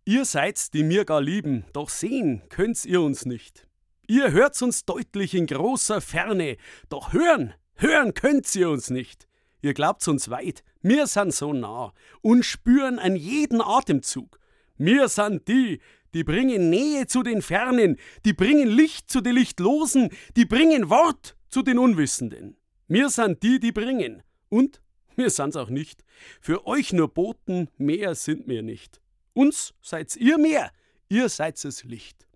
Ihr seid's, die mir gar lieben, doch sehen könnt's ihr uns nicht. Ihr hört's uns deutlich in großer Ferne, doch hören könnt's ihr uns nicht. Ihr glaubt's uns weit, mir sind so nah und spüren an jeden Atemzug. Mir sind die bringen Nähe zu den Fernen, die bringen Licht zu den Lichtlosen, die bringen Wort zu den Unwissenden. Mir sind die bringen. Und wir sind's auch nicht. Für euch nur Boten, mehr sind wir nicht. Uns seid's ihr mehr, ihr seid's das Licht.